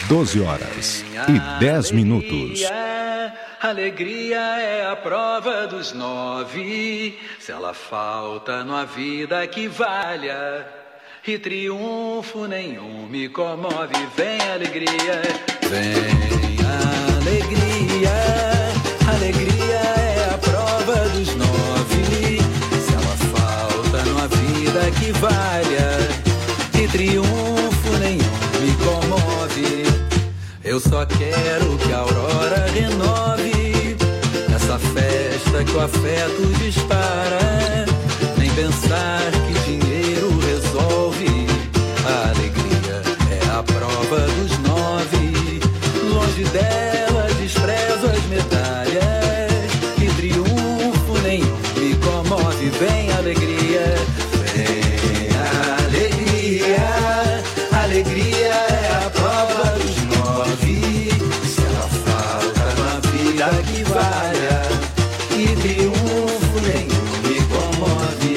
12h10. Alegria é a prova dos 9. Se ela falta, não há vida que valha. E triunfo nenhum me comove. Vem alegria, vem alegria. Alegria é a prova dos 9. Se ela falta, não há vida que valha. E triunfo nenhum me comove. Eu só quero que a aurora renove essa festa que o afeto dispara. Nem pensar que dinheiro resolve. A alegria é a prova dos 9. Longe dela desprezo as medalhas. E triunfo nenhum me comove. Vem alegria, vem alegria. Alegria é a prova dos 9. Se ela falta, não há vida que valha. E triunfo nenhum me comove.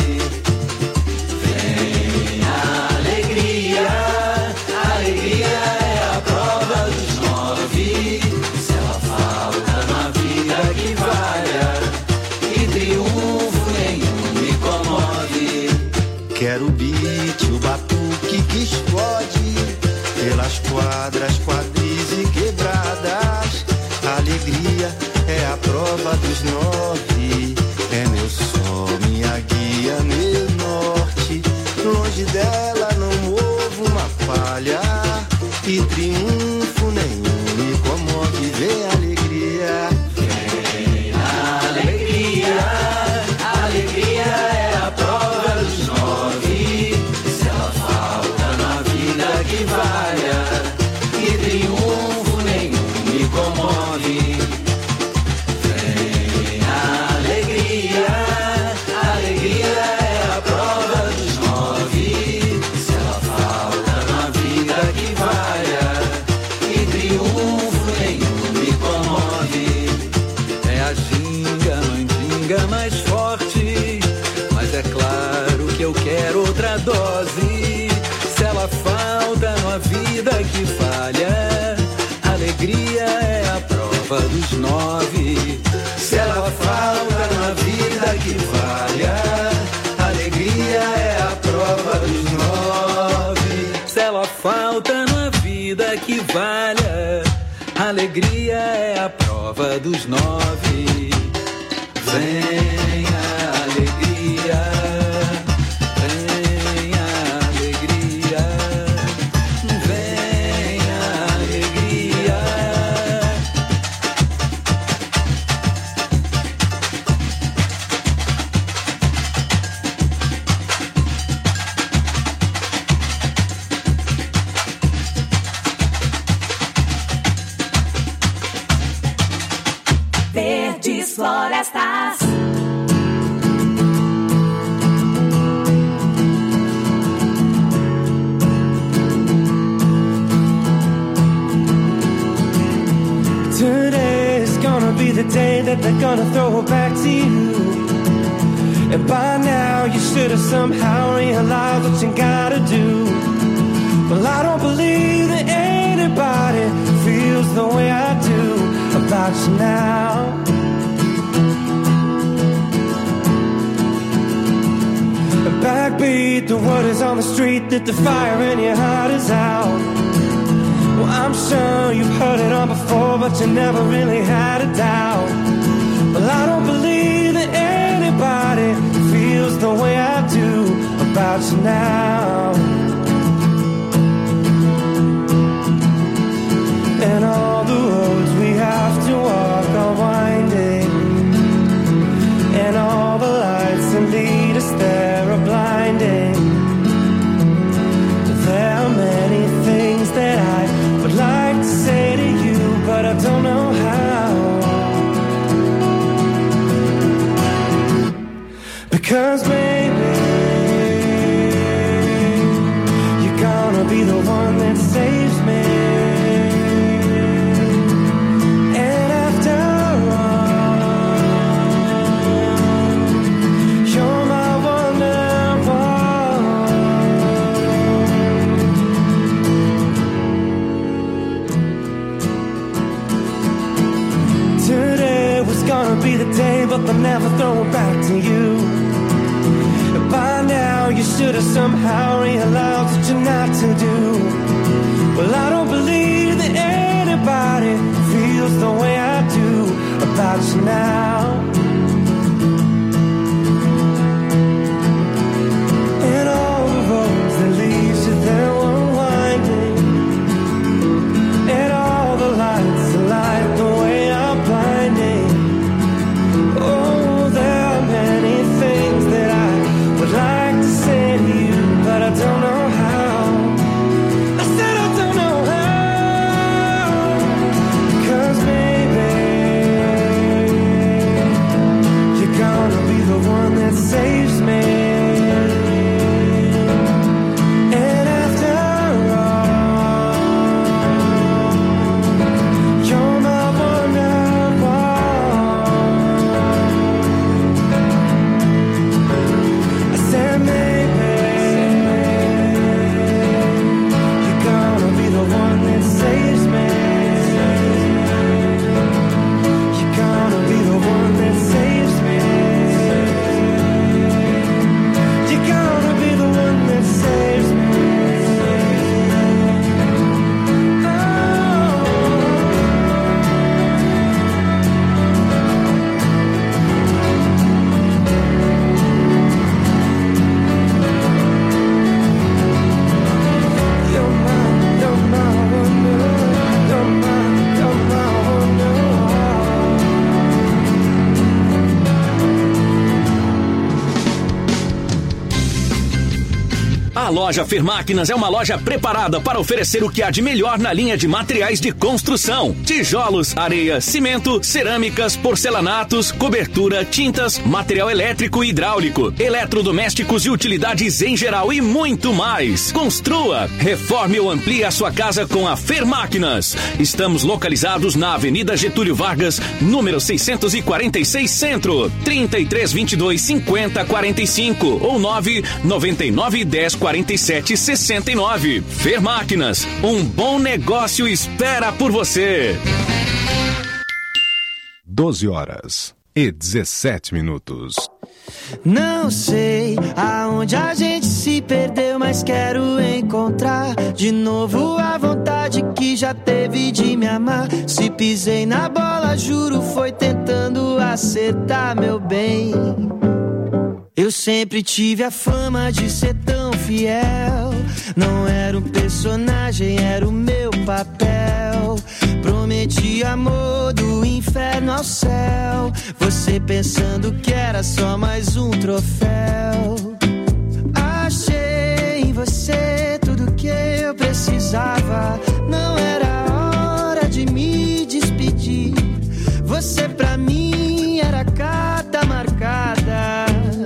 Vem alegria. Alegria é a prova dos 9. Se ela falta, não há vida que valha. E triunfo nenhum me comove. Quero o beat, o batuque que explode pelas quadras, quadris e quebradas. A alegria é a prova dos 9. É meu sol, minha guia, meu norte. Longe dela não movo uma palha. E triunfo nenhum me comove. Vem alegria, vem alegria. Alegria é a prova dos 9. Se ela falta, não há vida que valha. E triunfo nenhum me comove. Vem alegria. Alegria é a prova dos 9. Se ela falta, não há vida que valha. E triunfo nenhum me comove. É a ginga, mandinga mais forte. Mas é claro que eu quero outra dose. Se ela falta, não há vida que falha. Alegria é a prova dos 9. Se ela falta, não há vida que valha. Alegria é a prova dos 9. Se ela falta, não há vida que valha. Alegria é a prova dos 9. Vem alegria. Vem alegria. Vem alegria. Verdes florestas. Today's gonna be the day that they're gonna throw it back to you. And by now you should have somehow realized what you gotta do. Well, I don't believe that anybody feels the way I do about you now. A backbeat, the word is on the street that the fire in your heart is out. Well, I'm sure you've heard it all before, but you never really had a doubt. Well, I don't believe that anybody feels the way I do about you now. And all the roads we have to walk are winding, and all the lights that lead us there are blinding. There are many things that I would like to say to you, but I don't know how. Because maybe the day, but they'll never throw it back to you. By now you should have somehow realized what you're not to do. Well, I don't believe that anybody feels the way I do about you now. And all the roads that lead you there were winding, and all the lights that light the way are blinding. Oh, there are many things that I would like to say to you, but I don't know how. I said I don't know how, 'cause maybe you're gonna be the one that saves me. And after all, you're my wonderwall. I said maybe you're gonna be the one that saves me. You're gonna be the one that saves me. You're gonna be the one that saves me. You're my wonder, you're my wonder. A loja Fermáquinas é uma loja preparada para oferecer o que há de melhor na linha de materiais de construção: tijolos, areia, cimento, cerâmicas, porcelanatos, cobertura, tintas, material elétrico e hidráulico, eletrodomésticos e utilidades em geral e muito mais. Construa, reforme ou amplie a sua casa com a Fermáquinas. Estamos localizados na Avenida Getúlio Vargas, número 646 Centro, 3322-5045 ou 999104769. Fermáquinas, um bom negócio espera por você. 12h17. Não sei aonde a gente se perdeu, mas quero encontrar de novo a vontade que já teve de me amar. Se pisei na bola, juro, foi tentando acertar, meu bem. Eu sempre tive a fama de ser tão fiel. Não era um personagem, era o meu papel. Prometi amor do inferno ao céu, você pensando que era só mais um troféu. Achei em você tudo que eu precisava. Não era hora de me despedir. Você pra mim era carta marcada.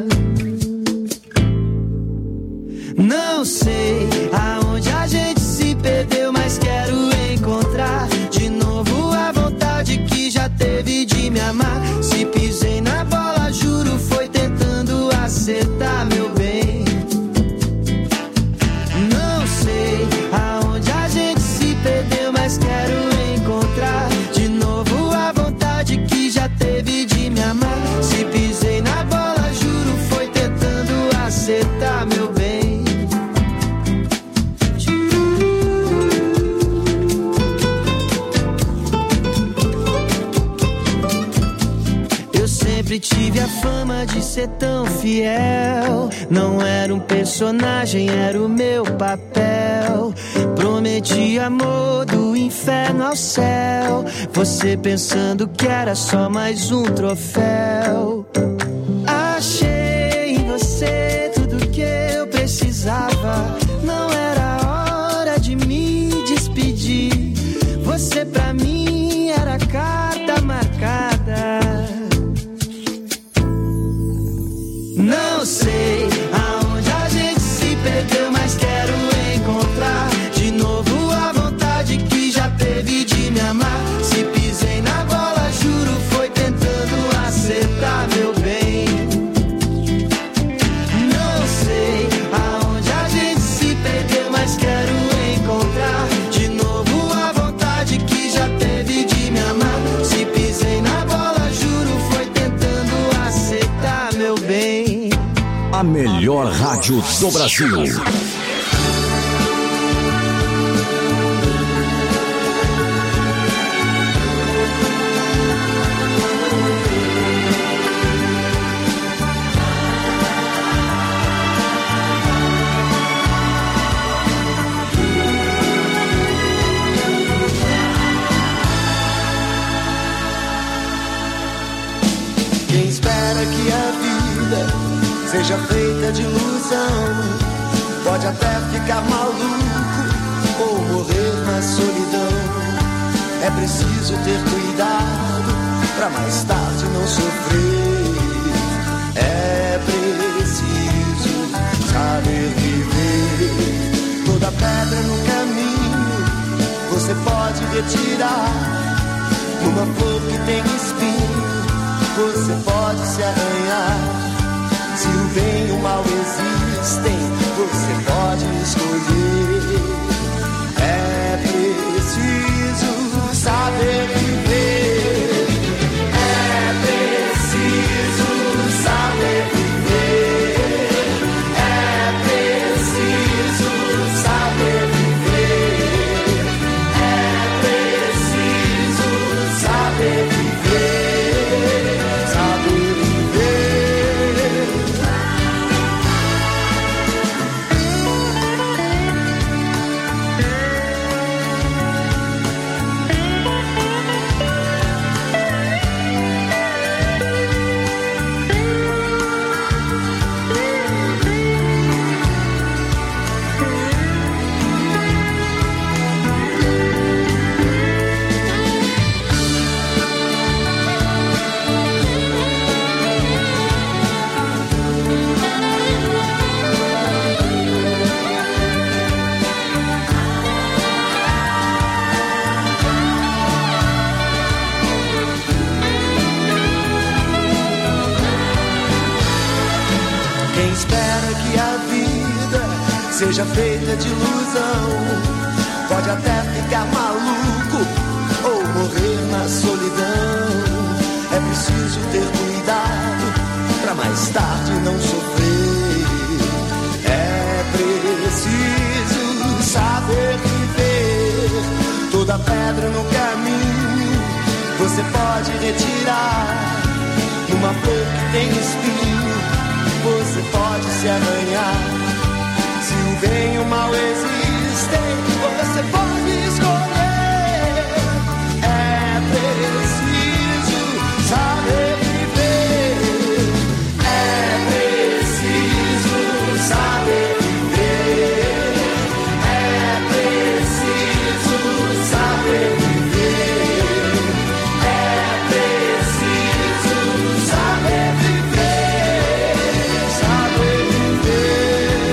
Não sei aonde a gente se perdeu, mas quero encontrar de novo a vontade que já teve de me amar. Se pisei na bola, juro, foi tentando acertar, meu bem. Não sei aonde a gente se perdeu, mas quero encontrar de novo a vontade que já teve de me amar. Se pisei na bola, juro, foi tentando acertar, meu bem. Sempre tive a fama de ser tão fiel. Não era um personagem, era o meu papel. Prometi amor do inferno ao céu, você pensando que era só mais um troféu. Achei em você tudo que eu precisava. Não era hora de me despedir. Você pra mim era carta marcada. Não sei aonde a gente se perdeu, mas quero encontrar de novo a vontade que já teve de me amar. Se pisei na bola, juro, foi tentando acertar, rádio do Brasil. Quem espera que a vida seja feita de ilusão pode até ficar maluco ou morrer na solidão. É preciso ter cuidado pra mais tarde não sofrer. É preciso saber viver. Toda pedra no caminho você pode retirar. Uma flor que tem espinho você pode se arranhar. Se o bem e o mal existem, você pode escolher. É preciso saber viver. É preciso saber viver. É preciso saber viver. É preciso saber viver. Seja feita de ilusão, pode até ficar maluco ou morrer na solidão. É preciso ter cuidado pra mais tarde não sofrer. É preciso saber viver. Toda pedra no caminho você pode retirar. Uma flor que tem espinho você pode se arranhar. Se o bem e o mal existem, você pode escolher. É preciso saber viver. É preciso saber viver. É preciso saber viver. É preciso saber viver. Saber viver.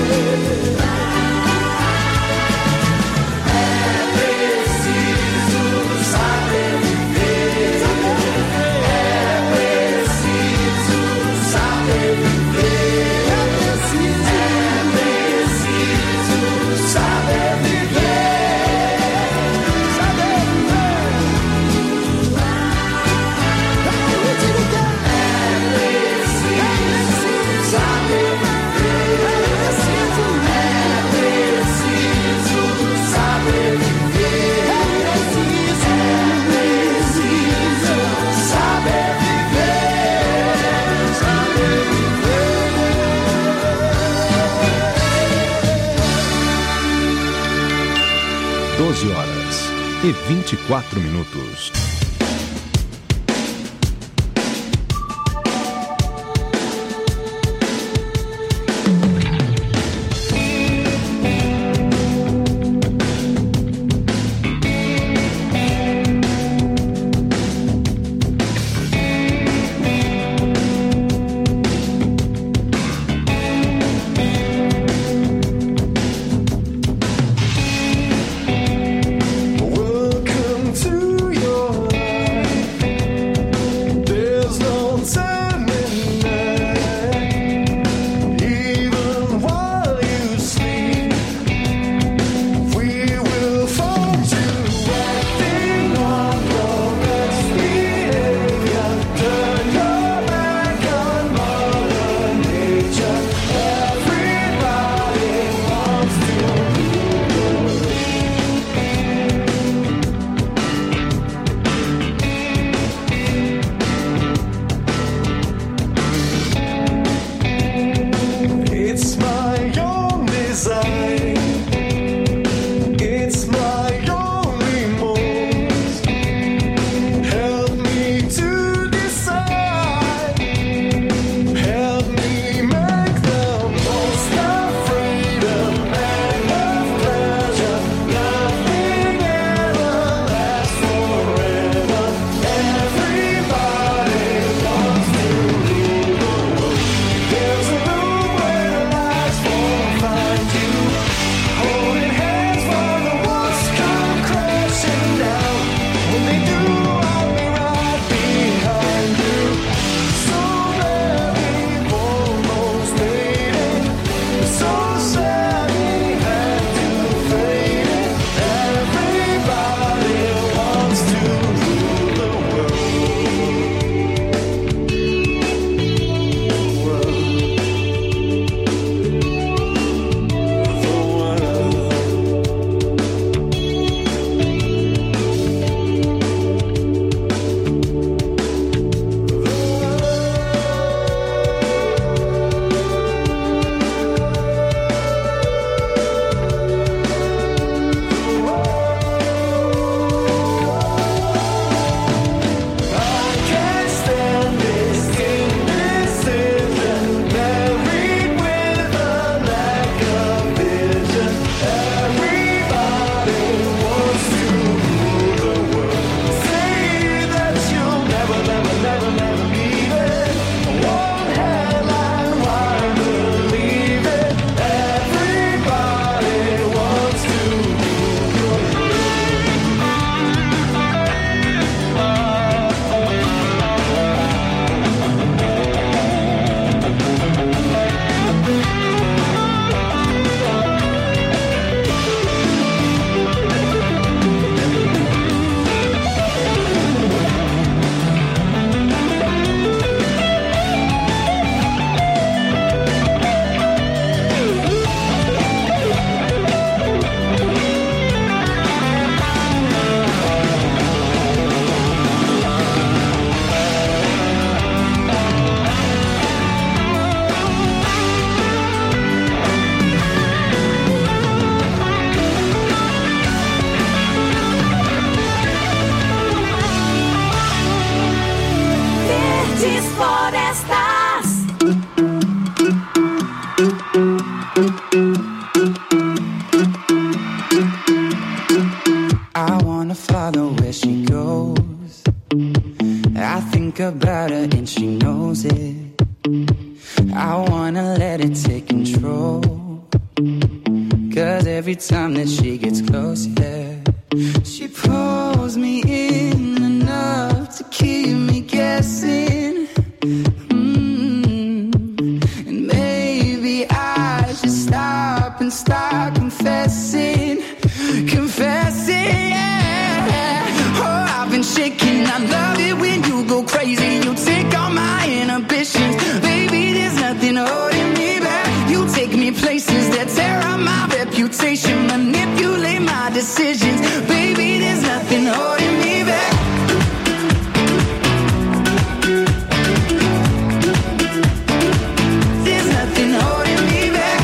Horas e 24 minutos. Welcome to your think about her and she knows it. I wanna let it take control, 'cause every time that she gets close, yeah, she pulls me in enough to keep me guessing. And maybe I should stop and start confessing, yeah. Oh, I've been shaking, I love it when you go crazy. You take all my inhibitions, baby, there's nothing holding me back. You take me places that tear up my reputation, manipulate my decisions, baby, there's nothing holding me back. There's nothing holding me back.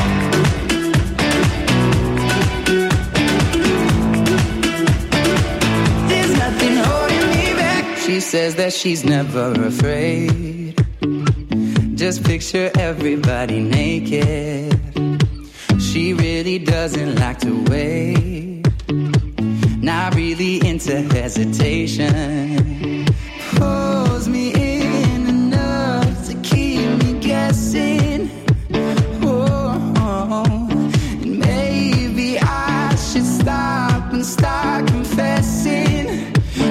There's nothing holding me back. She says that she's never afraid. Just picture everybody naked. She really doesn't like to wait. Not really into hesitation. Pulls me in enough to keep me guessing. Oh, and maybe I should stop and start confessing,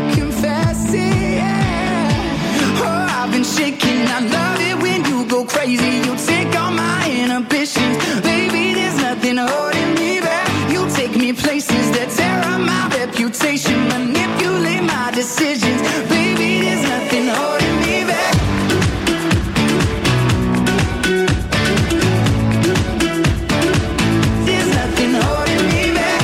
yeah. Oh, I've been shaking, I love it when you go crazy. You take all my inhibitions, baby, there's nothing holding me back. You take me places that tear up my reputation, manipulate my decisions, baby, there's nothing holding me back. There's nothing holding me back.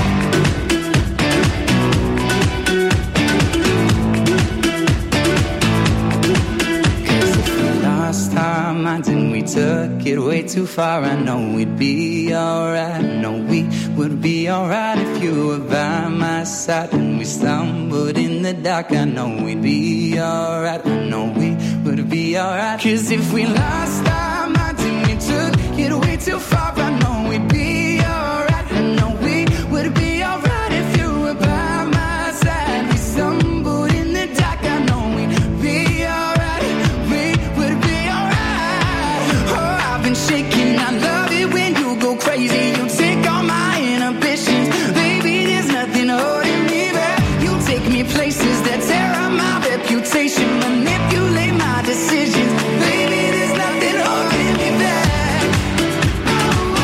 Lost our minds and we took it way too far. I know we'd be alright. I know we would be alright if you were by my side. And we stumbled in the dark. I know we'd be alright. I know we would be alright. 'Cause if we lost our minds and we took it way too far, I know we'd be alright. I know we would be alright if you were by my side. We stumbled in the dark. I know we'd be alright. We would be alright. Oh, I've been shaking, I love it when you go crazy. You take all my inhibitions, baby, there's nothing holding me back. You take me places that tear up my reputation, manipulate my decisions, baby, there's nothing holding me back. Oh,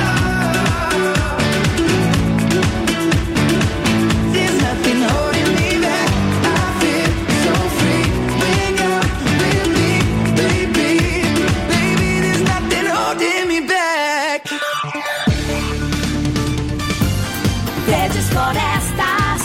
there's nothing holding me back. I feel so free when you're with me, baby, baby, there's nothing holding me back. Verdes Florestas,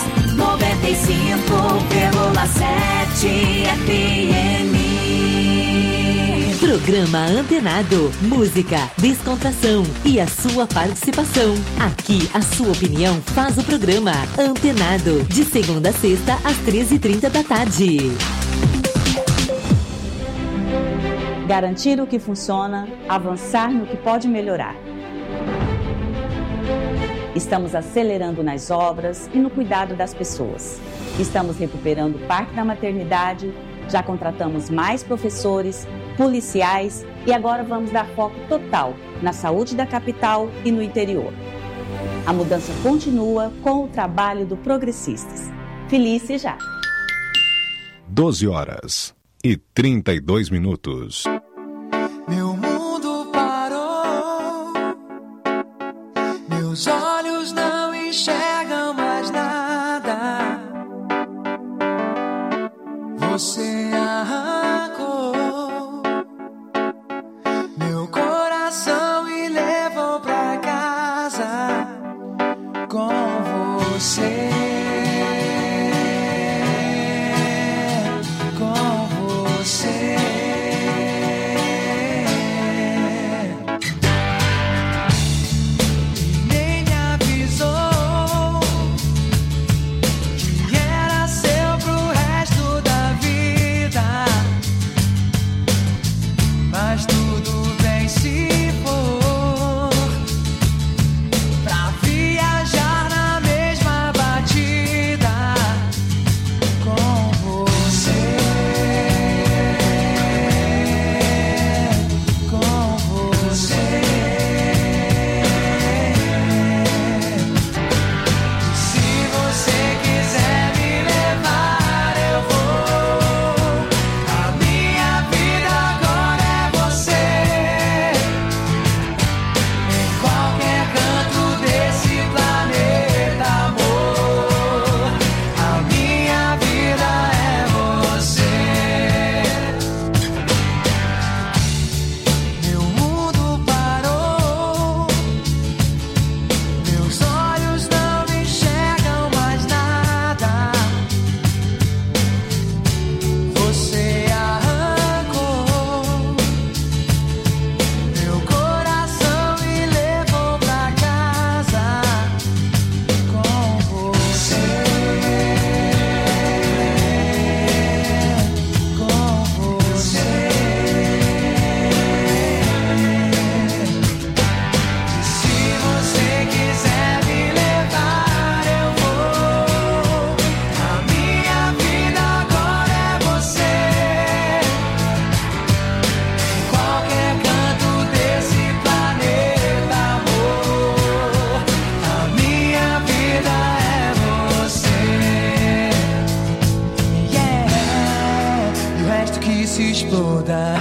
95,7 FM. Programa Antenado. Música, descontração e a sua participação. Aqui a sua opinião faz o programa Antenado. De segunda a sexta, às 13h30 da tarde. Garantir o que funciona, avançar no que pode melhorar. Estamos acelerando nas obras e no cuidado das pessoas. Estamos recuperando o Parque da Maternidade, já contratamos mais professores, policiais e agora vamos dar foco total na saúde da capital e no interior. A mudança continua com o trabalho do Progressistas. Felice já! 12h32. Meu mundo parou, meus olhos não enxergam mais nada. Você arrancou meu coração e levou pra casa com você. Vida se exploda.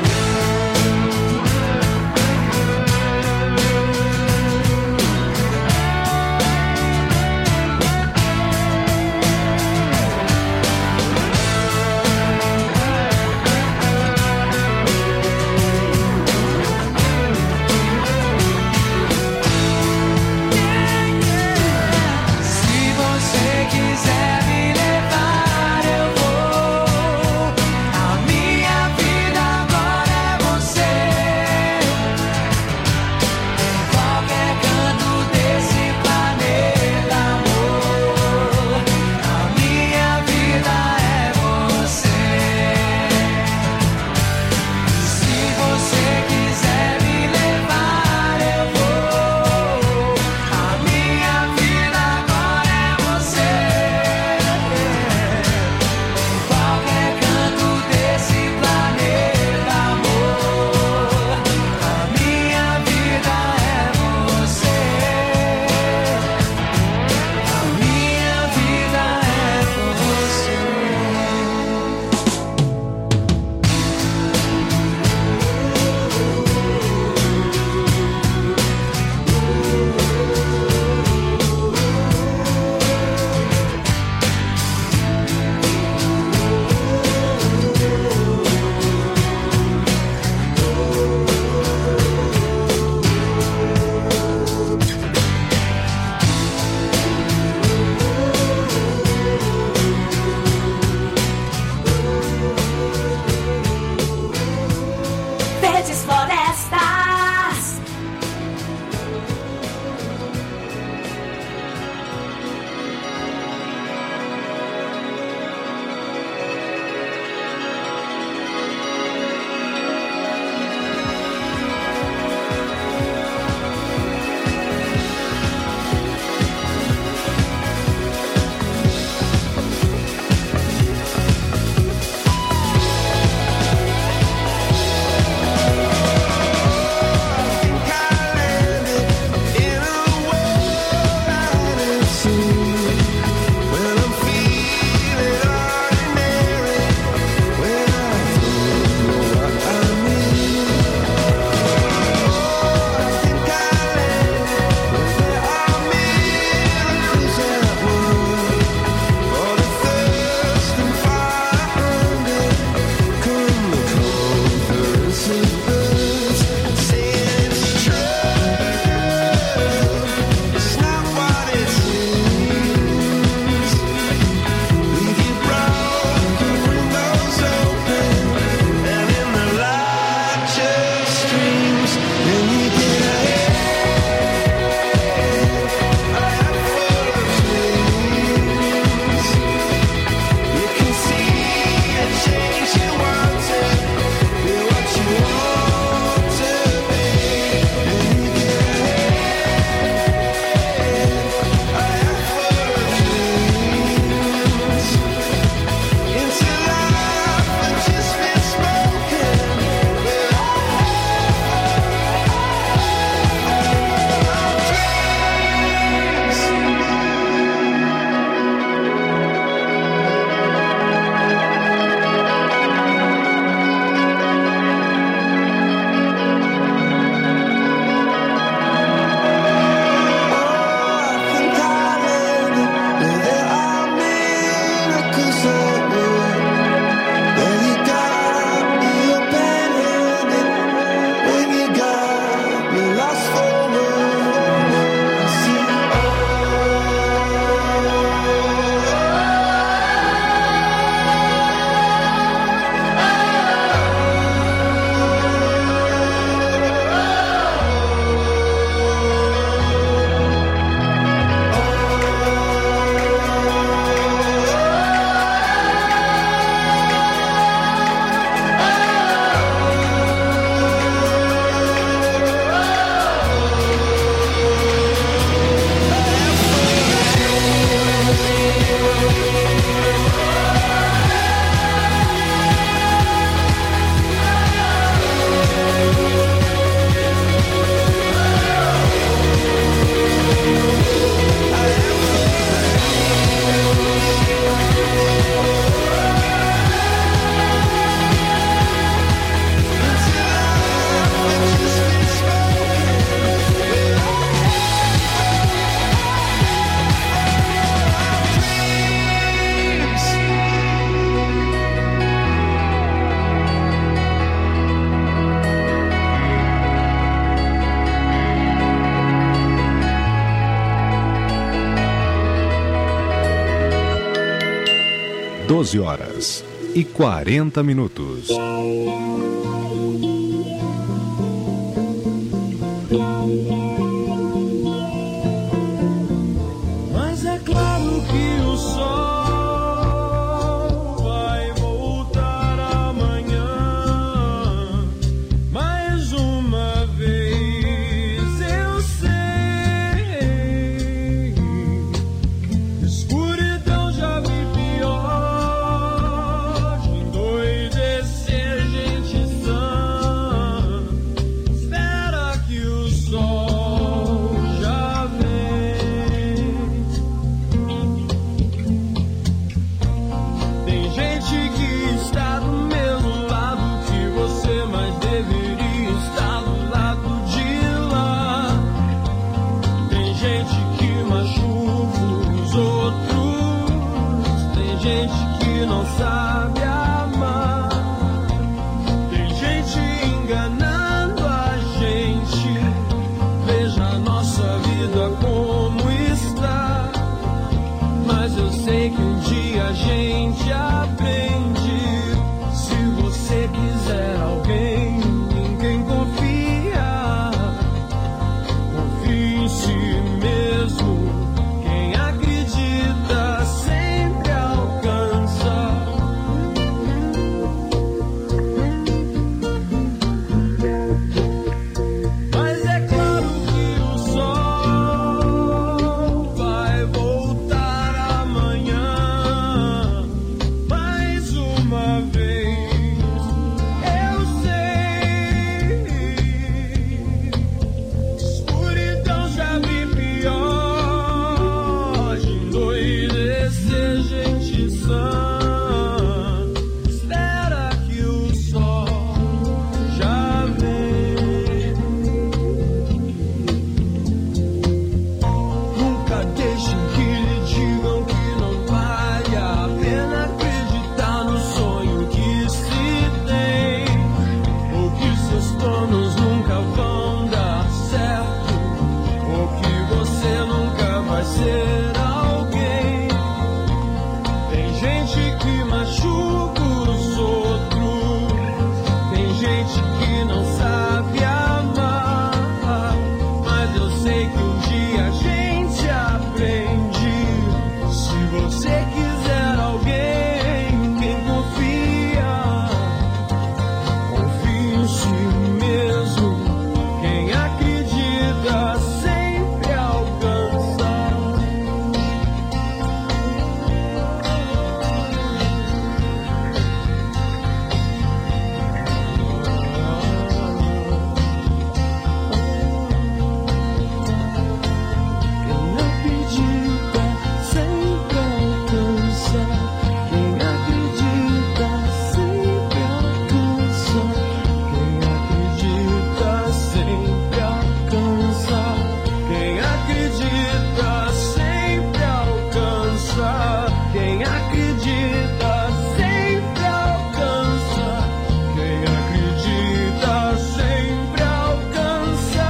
12h40. Mas é claro que o sol vai voltar amanhã. Mais uma vez eu sei, escuridão já vi pior, de endoidecer gente sã. Espera que o sol já vem. Tem gente que está do mesmo lado que você, mas deveria estar do lado de lá. Tem gente que machuca os outros, tem gente que não sabe amar, tem gente enganando a gente. Veja a nossa vida como está, mas eu sei que um dia a gente aprende. Se você quiser alguém em quem confiar, confie em si mesmo. Quem acredita sempre alcança. Mas é claro que o sol vai voltar amanhã. Mais uma vez eu sei, escuridão já vi pior, de endoidecer gente sã. Espera que o sol já vem. Nunca deixem que lhe digam que não vale a pena acreditar no sonho que se tem, ou que seus planos nunca vão dar certo, ou que você nunca vai ser alguém. Tem gente que machuca os outros, tem gente que não sabe amar, mas eu sei que um dia a gente aprende. Se você quiser alguém em quem confia, confie em si mesmo. Quem acredita sempre alcança. Quem acredita sempre alcança. Quem acredita sempre alcança. Quem acredita sempre alcança. Quem acredita sempre alcança. Quem acredita sempre alcança. Quem acredita sempre alcança.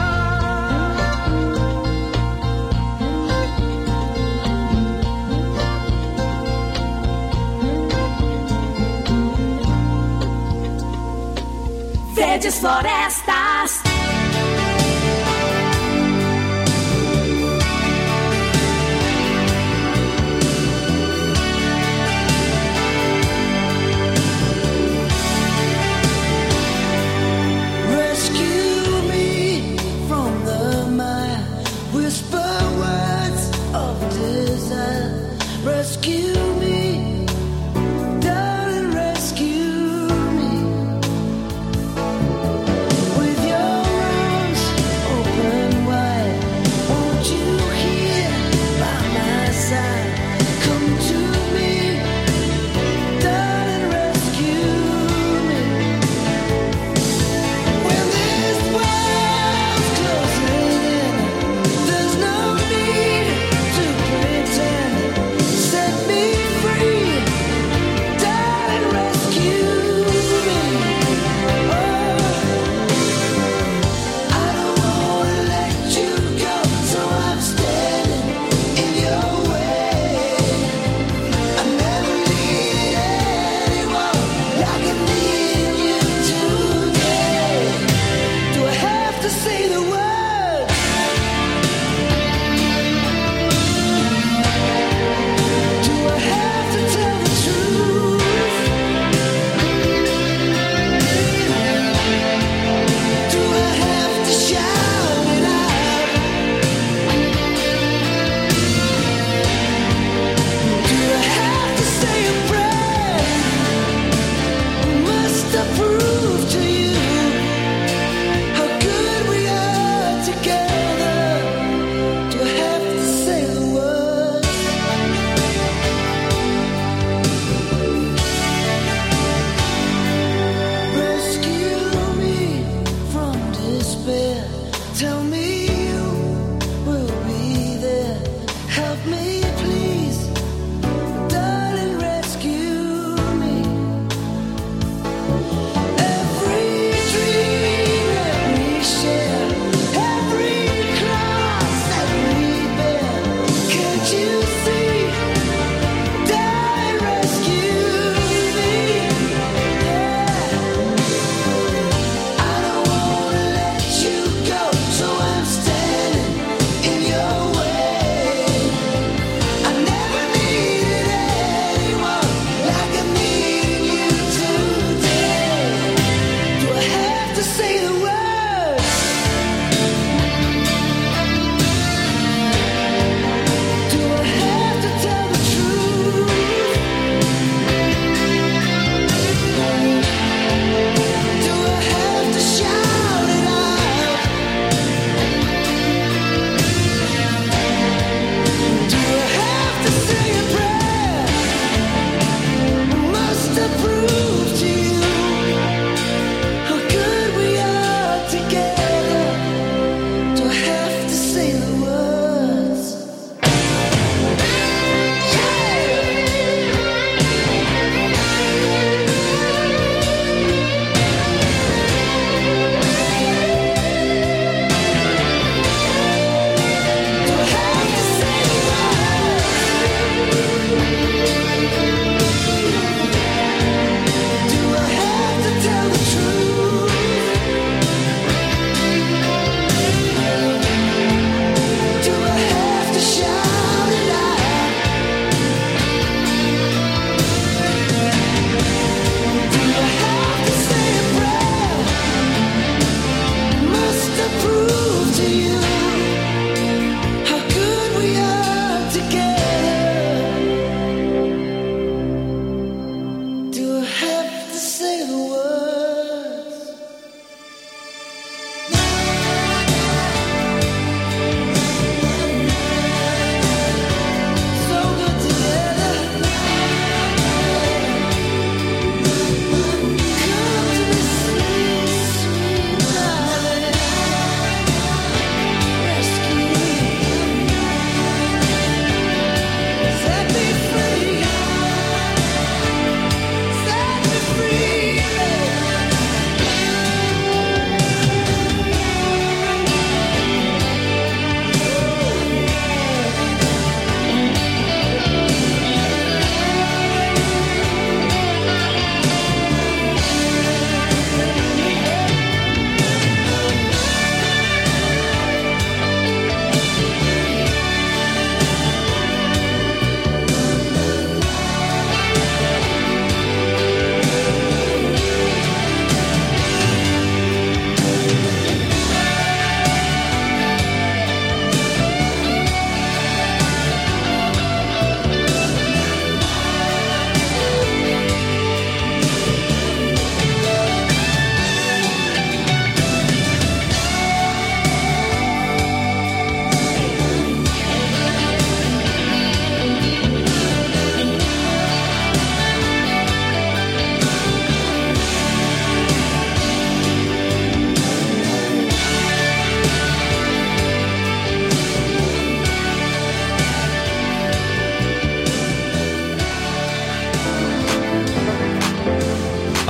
Verdes Florestas. Rescue me from the mire, whisper words of desire. Rescue me, darling, rescue me. We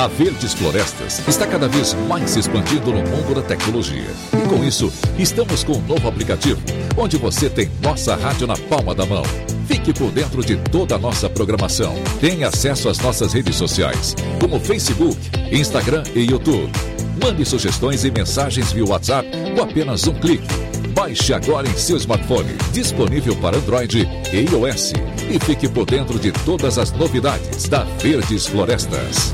A Verdes Florestas está cada vez mais se expandindo no mundo da tecnologia. E com isso, estamos com um novo aplicativo, onde você tem nossa rádio na palma da mão. Fique por dentro de toda a nossa programação. Tenha acesso às nossas redes sociais, como Facebook, Instagram e YouTube. Mande sugestões e mensagens via WhatsApp com apenas um clique. Baixe agora em seu smartphone, disponível para Android e iOS. E fique por dentro de todas as novidades da Verdes Florestas.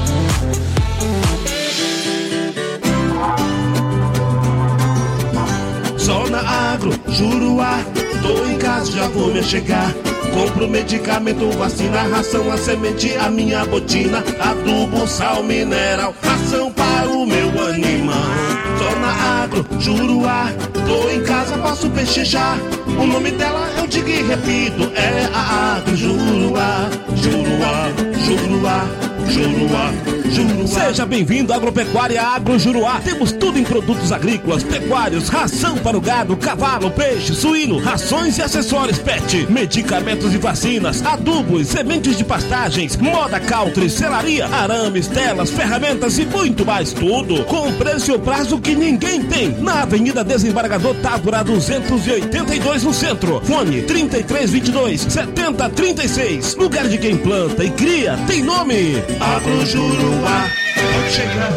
Zona Agro, Juruá, tô em casa, já vou me chegar. Compro medicamento, vacina, ração, a semente, a minha botina, adubo, sal, mineral, ração para o meu animal. Zona Agro, Juruá, tô em casa, posso pechinchar. O nome dela eu digo e repito, é a Agro Juruá. Juruá, Juruá, Juruá, Juruá. Seja bem-vindo à Agropecuária Agro Juruá. Temos tudo em produtos agrícolas, pecuários, ração para o gado, cavalo, peixe, suíno, rações e acessórios pet, medicamentos e vacinas, adubos, sementes de pastagens, moda country, selaria, arames, telas, ferramentas e muito mais. Tudo com preço e prazo que ninguém tem. Na Avenida Desembargador Távora 282 no centro. Fone 3322-7036. Lugar de quem planta e cria tem nome. Agro Juruá. Pode chegar.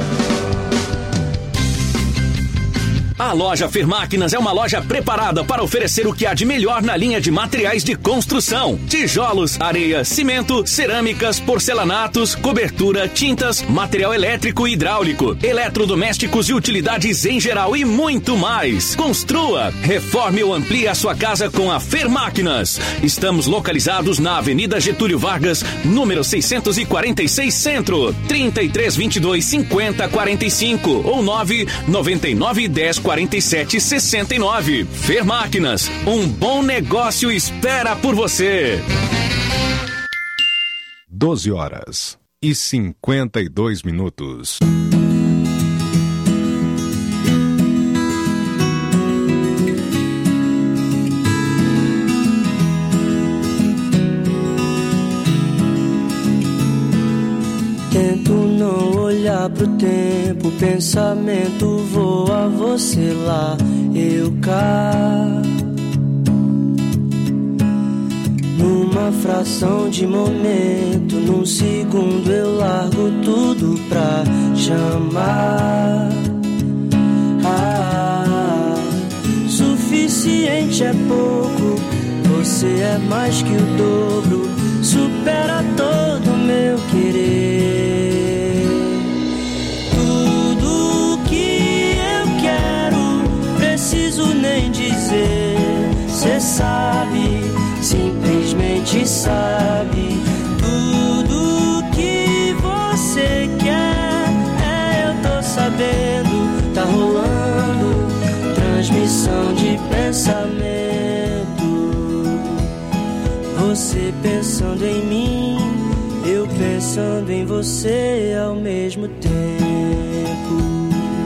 A loja Fermáquinas é uma loja preparada para oferecer o que há de melhor na linha de materiais de construção: tijolos, areia, cimento, cerâmicas, porcelanatos, cobertura, tintas, material elétrico e hidráulico, eletrodomésticos e utilidades em geral e muito mais. Construa, reforme ou amplie a sua casa com a Fermáquinas. Estamos localizados na Avenida Getúlio Vargas, número 646 Centro, 3322-5045 ou 999104769. Fermáquinas, um bom negócio espera por você. 12h52. Tento não olhar pro tempo, o pensamento voa, você lá, eu cá. Numa fração de momento, num segundo eu largo tudo pra chamar. Suficiente é pouco, você é mais que o dobro, supera todo meu querer. Preciso nem dizer, cê sabe, simplesmente sabe. Tudo que você quer, eu tô sabendo. Tá rolando transmissão de pensamento. Você pensando em mim, eu pensando em você ao mesmo tempo.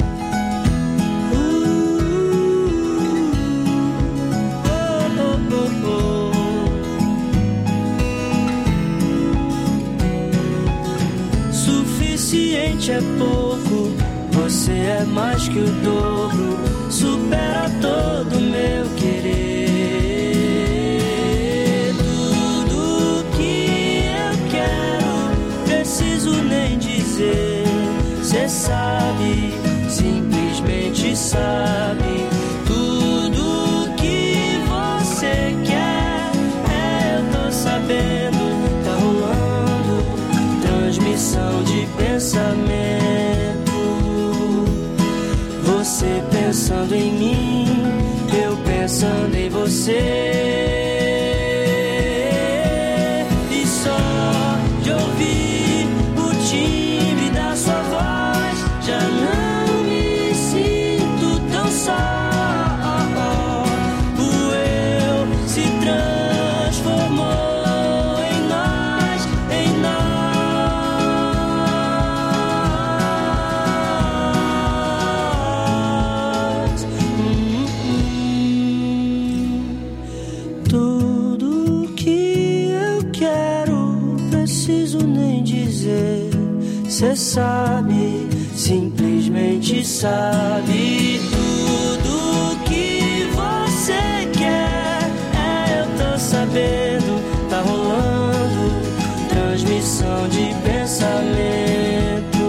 Suficiente é pouco, você é mais que o dobro, supera todo meu querer. Tudo que eu quero, preciso nem dizer, cê sabe, simplesmente sabe. Tudo que você quer, eu tô sabendo. Tá rolando transmissão de pensamento. Você pensando em mim, eu pensando em você. E só de ouvir o timbre da sua voz, já não me sinto tão só. O eu se transformou em nós, em nós. Tudo que eu quero, preciso nem dizer, cê sabe, simplesmente sabe. Tudo que você quer, eu tô sabendo, tá rolando transmissão de pensamento.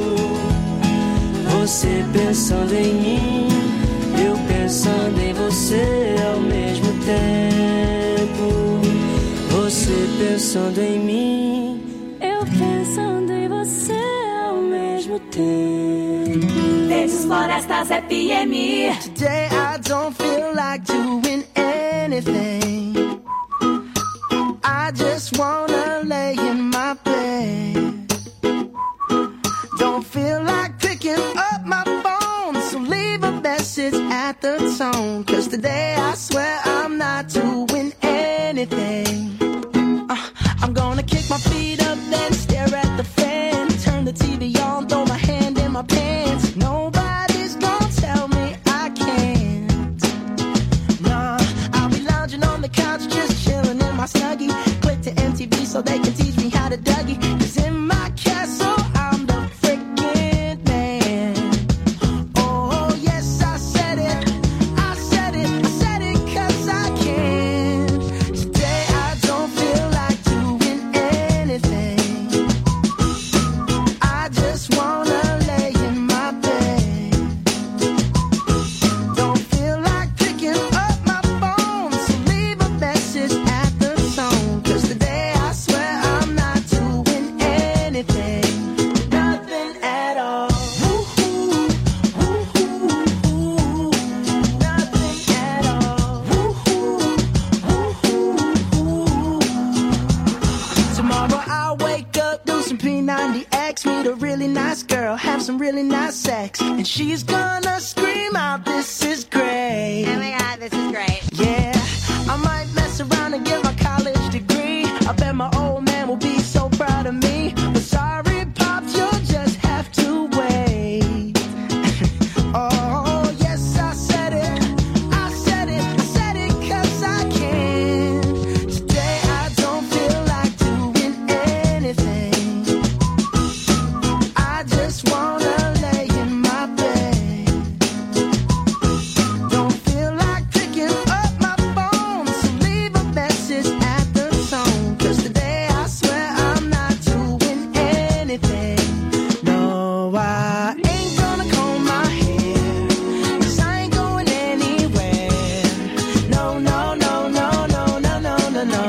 Você pensando em mim, eu pensando em você ao mesmo tempo. Você pensando em mim, eu pensando em você ao mesmo tempo. Verdes Florestas FM. Today I don't feel like doing anything. I just wanna lay in my bed. Don't feel like picking up my phone, so leave a message at the tone. 'Cause today I swear I'm not doing anything. I'm gonna kick my feet up, then stare at the fan. Turn the TV on, throw my hand in my pants. Nobody's gonna tell me I can't. Nah, I'll be lounging on the couch, just chilling in my Snuggie. Click to MTV so they can teach me how to Dougie. 'Cause in my castle, I'm the freaking man. Oh, yes, I said it. I said it. I said it 'cause I can. Today I don't feel like doing anything. I just wanna lay in my bed. Don't feel like picking up my phone, so leave a message at the tone. 'Cause today I swear I'm not doing anything. Nothing at all. Woo-hoo, woo-hoo, woo-hoo. Nothing at all. Woo-hoo, woo-hoo, woo-hoo. Tomorrow I'll wake up, do some P90X, meet a really nice girl, have some really nice sex, and she's gonna scream out, "This is great." Oh my God, this is great. Yeah, I might mess around and get my college degree. I bet my old man will be so proud of me. But sorry, Pops, you'll just have to wait. Oh, yes, I said it. I said it. I said it 'cause I can. Today I don't feel like doing anything. I just wanna lay in my bed. Don't feel like picking up my phone, so leave a message at the tone. 'Cause today I swear I'm not doing anything. No, I ain't gonna comb my hair, 'cause I ain't going anywhere. No, no, no, no, no, no, no, no, no.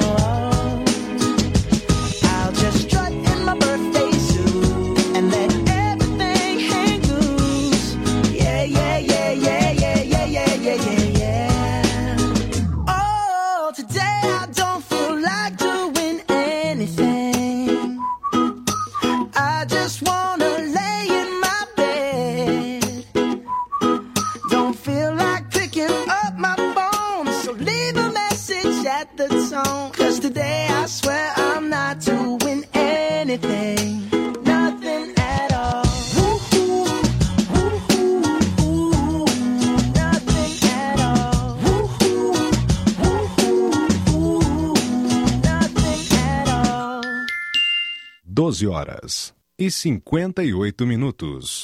I'll just strut in my birthday suit and let everything hang loose. Yeah, yeah, yeah, yeah, yeah, yeah, yeah, yeah, yeah, yeah. Oh, today I don't feel like doing anything. I just wanna lay in my bed. Don't feel like picking up my phone, so leave a message at the tone. 'Cause today I swear I'm not doing anything. Nothing at all. Woo-hoo, woo-hoo, woo-hoo. Nothing at all. Woo-hoo, woo-hoo, woo-hoo. Nothing at all. 12 horas e 58 minutos.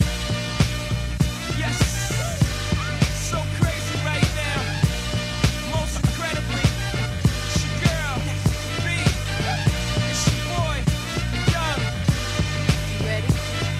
So crazy right now. Most incredibly, it's your girl, B. It's your boy, Young. You ready?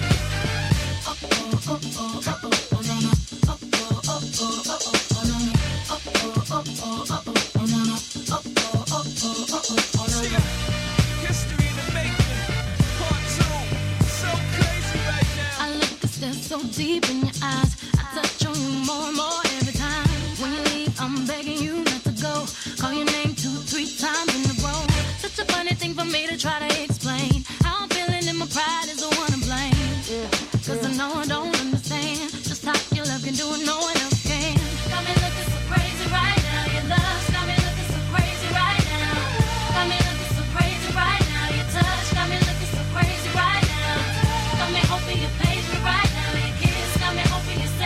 History in the making, part 2. So crazy right now. I look a step so deep in your eyes. I touch on you more and more every time. When you leave, I'm begging you not to go. Call your name 2-3 times in a row. Such a funny thing for me to try to explain. How I'm feeling and my pride is the one to blame. Yeah. 'Cause I know I don't understand just how your love can do it, no one else can. Got me looking so crazy right now. Your love's got me looking so crazy right now. Got me looking so crazy right now. Your touch got me looking so crazy right now. Got me hoping you page me right now. Your kiss got me hoping you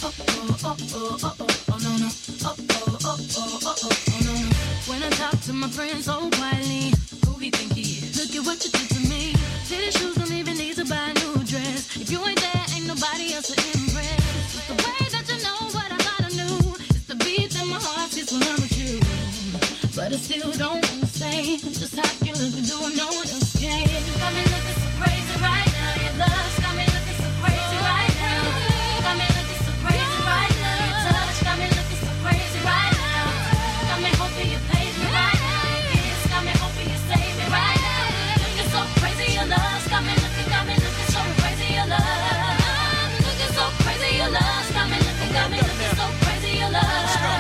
oh oh oh oh oh oh no no, oh oh oh oh oh oh no no. When I talk to my friends so quietly, who he think he is? Look at what you did to me. Fitted shoes don't even need to buy a new dress. If you ain't there, ain't nobody else to impress. It's the way that you know what I thought I knew. It's the beat that my heart gets when I'm with you. But I still don't understand just how you look and do what no one else can. Got me looking so crazy right now. Your love's got me looking so crazy right now. Got me looking so crazy right now. Your touch got me looking so crazy right now. Got me hoping you pay me right now. Your kiss got me hoping you save me right now. Looking so crazy, your love's got me looking so crazy, your love. Looking so crazy, your love's got me looking so crazy, your love.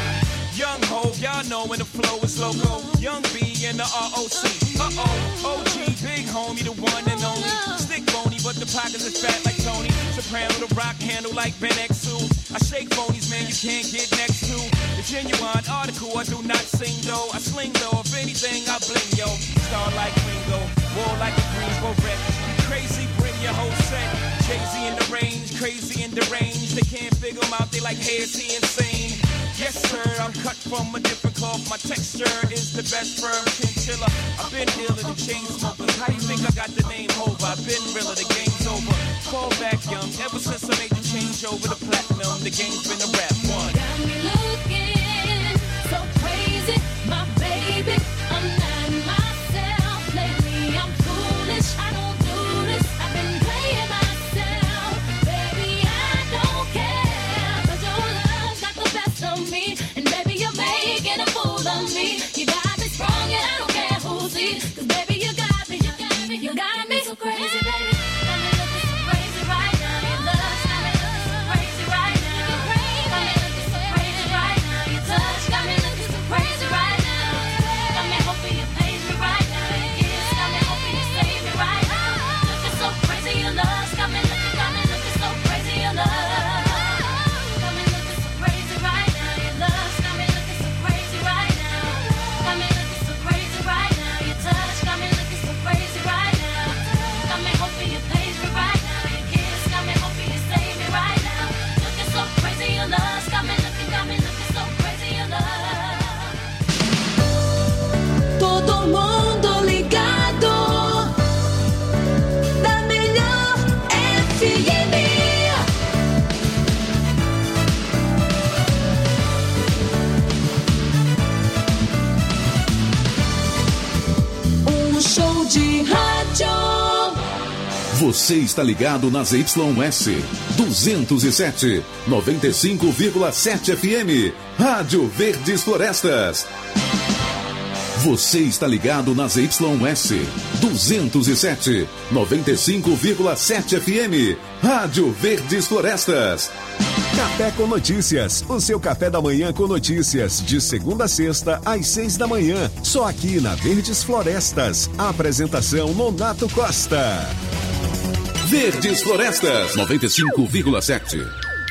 Young Ho, y'all know when the flow is loco. Young B and the ROC. Uh-oh, OG, big homie, the one and only. Stick bony, but the pockets is fat like Tony. Soprano, the rock handle like Ben X2. I shake phonies, man, you can't get next to. The genuine article, I do not sing though. I sling though, if anything, I bling, yo. Star like Ringo, war like a Greensboro wreck. Crazy, bring your whole set. Jay-Z in the range, crazy in the range. They can't figure him out, they like, hey, is he insane? Yes, sir, I'm cut from a different cloth. My texture is the best firm chinchilla. I've been dealing the chain smokers. How you think I got the name Hova? I've been realer, the game's over. Fall back young, ever since I made the change over to platinum, the game's been a rap one. Got me looking so crazy, my baby. I'm not myself lately. I'm foolish, I don't do this. I've been playing myself, baby. I don't care, 'cause your love's got the best of me, and baby you're making a fool of me. You got me strong and I don't care who sees, 'cause baby you got me, you got me so crazy, baby. Got me looking so crazy right now. Your love's got me looking so crazy right now. Got me looking so crazy right now. Your touch got me looking so crazy right now. Got me hoping you page me right now. Your kiss got me hoping you save me right now. Looking so crazy, your love's got me looking so crazy, your love. Got me looking so crazy right now. Your love's got me looking so crazy right now. Got me looking so crazy right now. Your touch got me looking so crazy right now. Got me hoping you page me right now. Your kiss got me hoping you save me right now. Looking so crazy, your love's got me looking so crazy, your love. Todo mundo ligado da melhor FM. Show de rádio. Você está ligado nas YS 207, 95,7 FM. Rádio Verdes Florestas. Você está ligado nas YS 207, 95,7 FM. Rádio Verdes Florestas. Café com Notícias, o seu café da manhã com notícias, de segunda a sexta, às 6 da manhã, só aqui na Verdes Florestas. Apresentação Nonato Costa. Verdes Florestas, 95,7.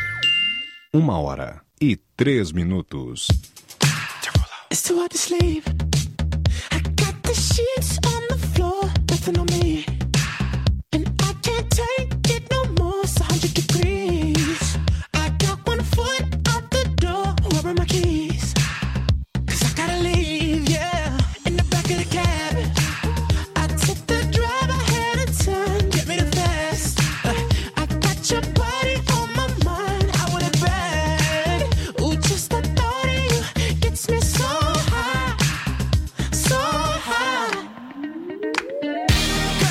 1h03. It's too hard to sleep. I got the sheets on the floor, nothing on me. And I can't take it no more, it's 100 degrees. I got one foot out the door, where are my keys? 'Cause I gotta leave, yeah. In the back of the cab, I took the drive, I had a turn, get me the fast. I got your body on my mind, I want it bad. Ooh, just the thought of you gets me so high, so high.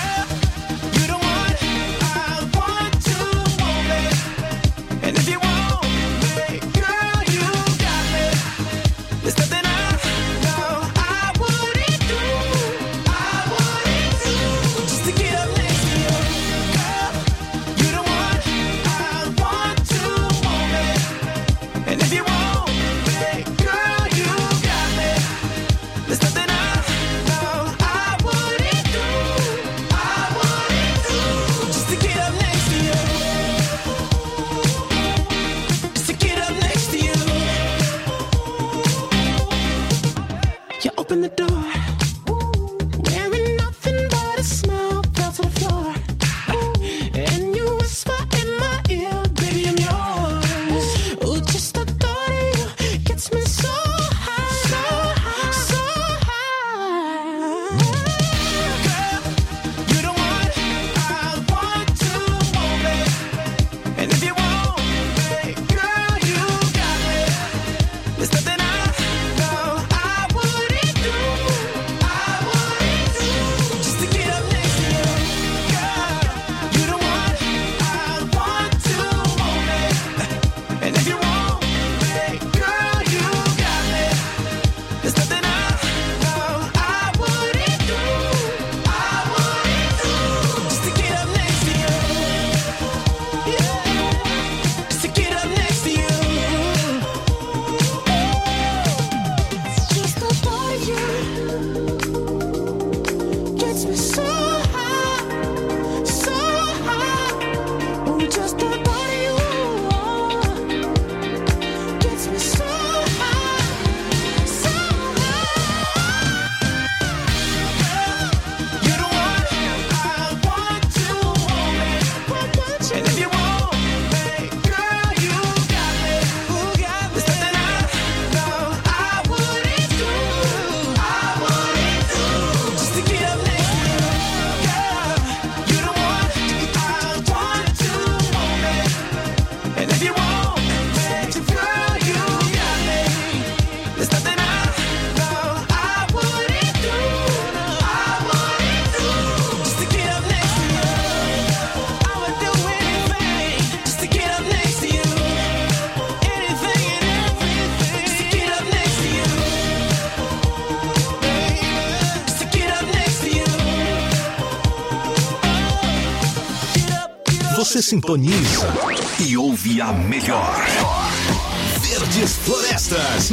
Você sintoniza e ouve a melhor. Verdes Florestas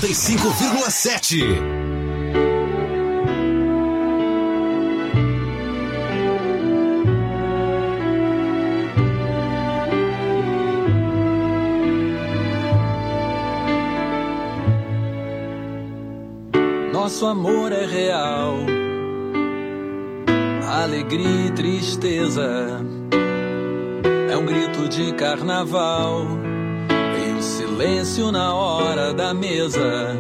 95,7. Nosso amor é real, alegria e tristeza, é um grito de carnaval e o silêncio na hora da mesa.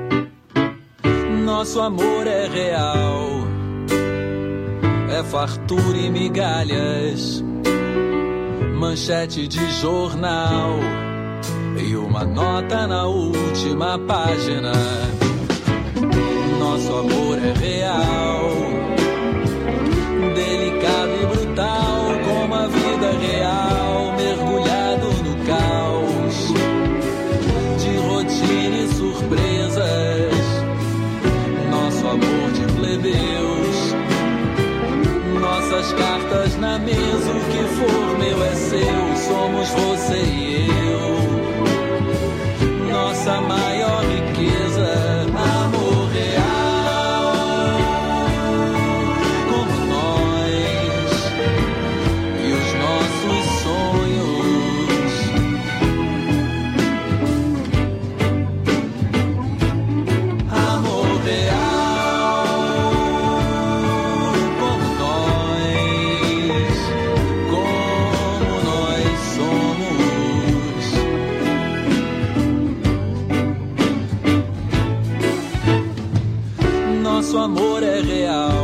Nosso amor é real, é fartura e migalhas, manchete de jornal e uma nota na última página. Nosso amor é real, delicado e brutal, como a vida real, mergulhado no caos de rotina e surpresas. Nosso amor de plebeus, nossas cartas na mesa, o que for meu é seu, somos você e eu. Nossa maior riqueza, amor real. Nosso amor é real,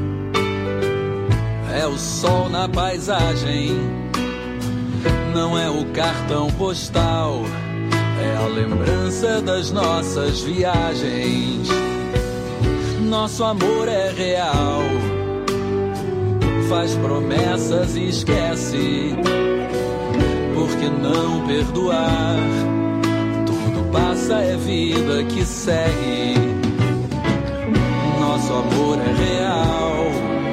é o sol na paisagem, não é o cartão postal, é a lembrança das nossas viagens. Nosso amor é real, faz promessas e esquece, por que não perdoar? Tudo passa, é vida que segue. Nosso amor é real,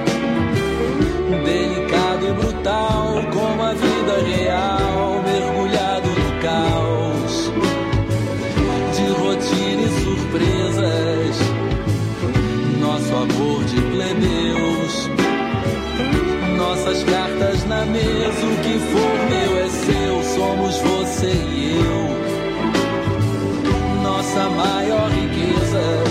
delicado e brutal, como a vida real, mergulhado no caos de rotina e surpresas. Nosso amor de plebeus, nossas cartas na mesa, o que for meu é seu, somos você e eu. Nossa maior riqueza,